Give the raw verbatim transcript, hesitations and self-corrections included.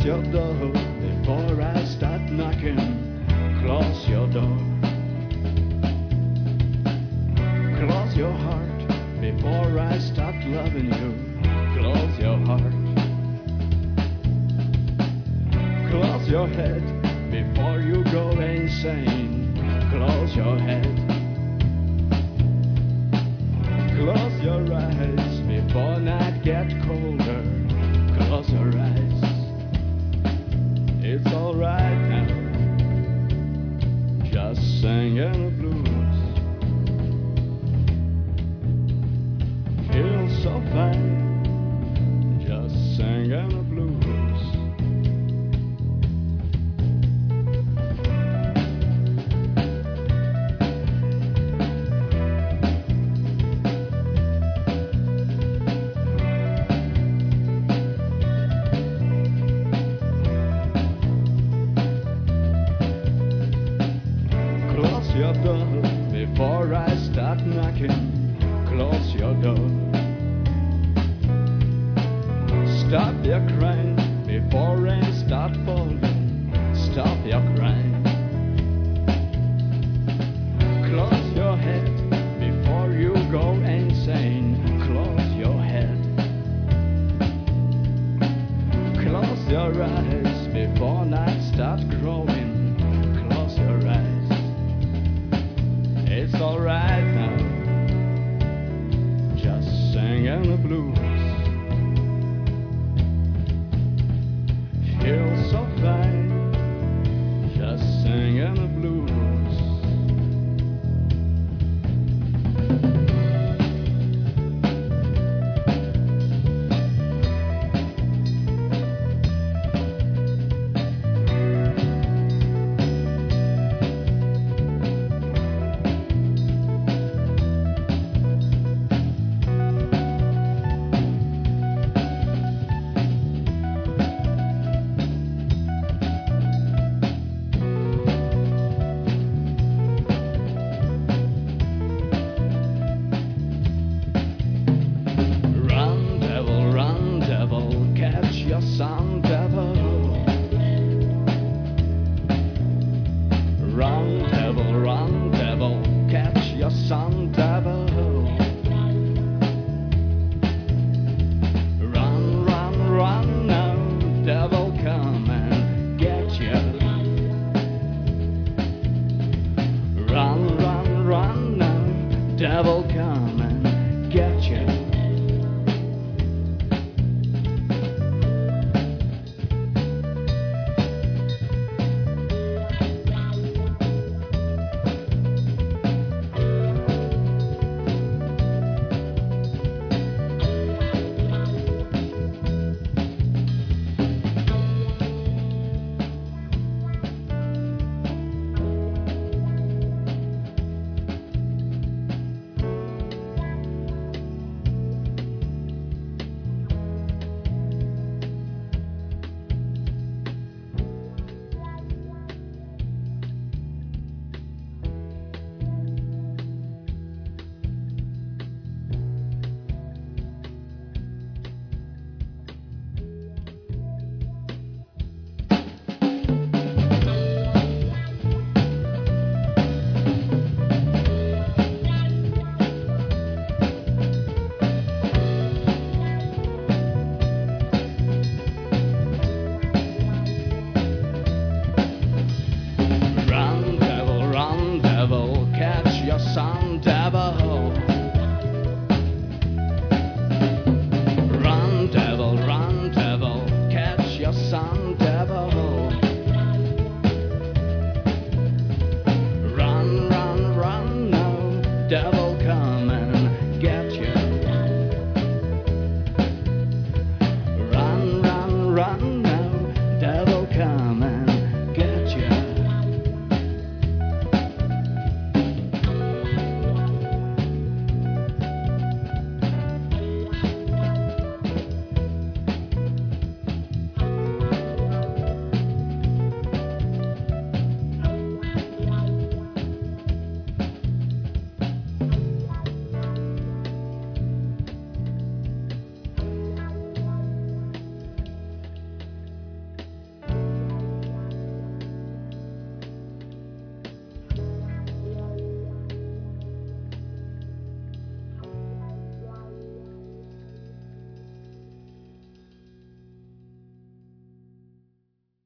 your door before I start knocking. Close your door. Close your heart before I start loving you. Close your heart. Close your head before you go insane. Close your head. Close your eyes before night get colder. Close your eyes. It's alright now. Just singing the blues. Feels so fine. Just singing the blues. Close your door before I start knocking. Close your door. Stop your crying before rain start falling. Stop your crying. Close your head before you go insane. Close your head. Close your eyes before night start growing.